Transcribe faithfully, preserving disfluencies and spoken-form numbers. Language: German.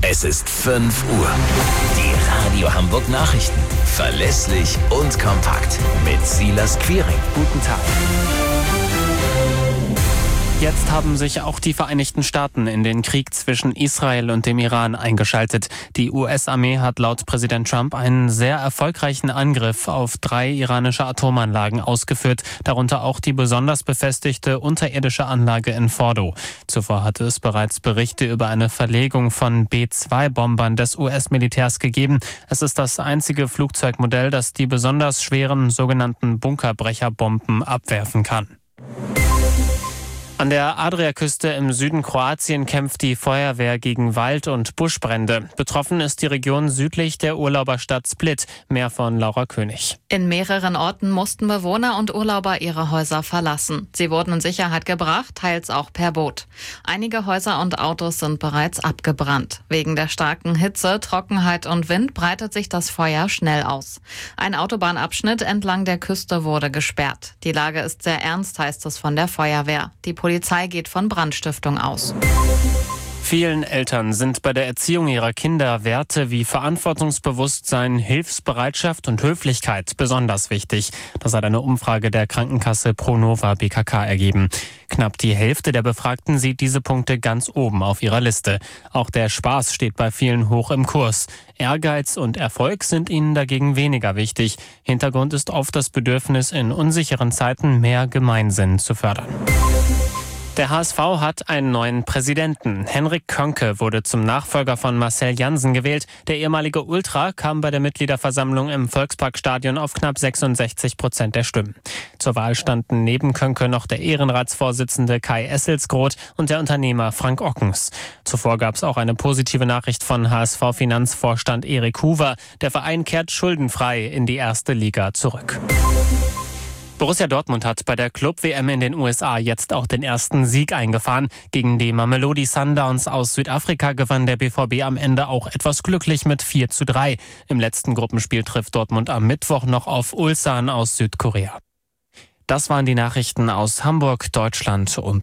Es ist fünf Uhr. Die Radio Hamburg Nachrichten. Verlässlich und kompakt. Mit Silas Quiring. Guten Tag. Jetzt haben sich auch die Vereinigten Staaten in den Krieg zwischen Israel und dem Iran eingeschaltet. Die U S-Armee hat laut Präsident Trump einen sehr erfolgreichen Angriff auf drei iranische Atomanlagen ausgeführt, darunter auch die besonders befestigte unterirdische Anlage in Fordo. Zuvor hatte es bereits Berichte über eine Verlegung von B zwei Bombern des U S-Militärs gegeben. Es ist das einzige Flugzeugmodell, das die besonders schweren sogenannten Bunkerbrecherbomben abwerfen kann. An der Adriaküste im Süden Kroatien kämpft die Feuerwehr gegen Wald- und Buschbrände. Betroffen ist die Region südlich der Urlauberstadt Split. Mehr von Laura König. In mehreren Orten mussten Bewohner und Urlauber ihre Häuser verlassen. Sie wurden in Sicherheit gebracht, teils auch per Boot. Einige Häuser und Autos sind bereits abgebrannt. Wegen der starken Hitze, Trockenheit und Wind breitet sich das Feuer schnell aus. Ein Autobahnabschnitt entlang der Küste wurde gesperrt. Die Lage ist sehr ernst, heißt es von der Feuerwehr. Die Die Polizei geht von Brandstiftung aus. Vielen Eltern sind bei der Erziehung ihrer Kinder Werte wie Verantwortungsbewusstsein, Hilfsbereitschaft und Höflichkeit besonders wichtig. Das hat eine Umfrage der Krankenkasse Pronova B K K ergeben. Knapp die Hälfte der Befragten sieht diese Punkte ganz oben auf ihrer Liste. Auch der Spaß steht bei vielen hoch im Kurs. Ehrgeiz und Erfolg sind ihnen dagegen weniger wichtig. Hintergrund ist oft das Bedürfnis, in unsicheren Zeiten mehr Gemeinsinn zu fördern. Der H S V hat einen neuen Präsidenten. Henrik Könke wurde zum Nachfolger von Marcel Jansen gewählt. Der ehemalige Ultra kam bei der Mitgliederversammlung im Volksparkstadion auf knapp sechsundsechzig Prozent der Stimmen. Zur Wahl standen neben Könke noch der Ehrenratsvorsitzende Kai Esselsgroth und der Unternehmer Frank Ockens. Zuvor gab es auch eine positive Nachricht von H S V-Finanzvorstand Erik Huber. Der Verein kehrt schuldenfrei in die erste Liga zurück. Borussia Dortmund hat bei der Club-W M in den U S A jetzt auch den ersten Sieg eingefahren. Gegen die Mamelodi Sundowns aus Südafrika gewann der B V B am Ende auch etwas glücklich mit vier zu drei. Im letzten Gruppenspiel trifft Dortmund am Mittwoch noch auf Ulsan aus Südkorea. Das waren die Nachrichten aus Hamburg, Deutschland und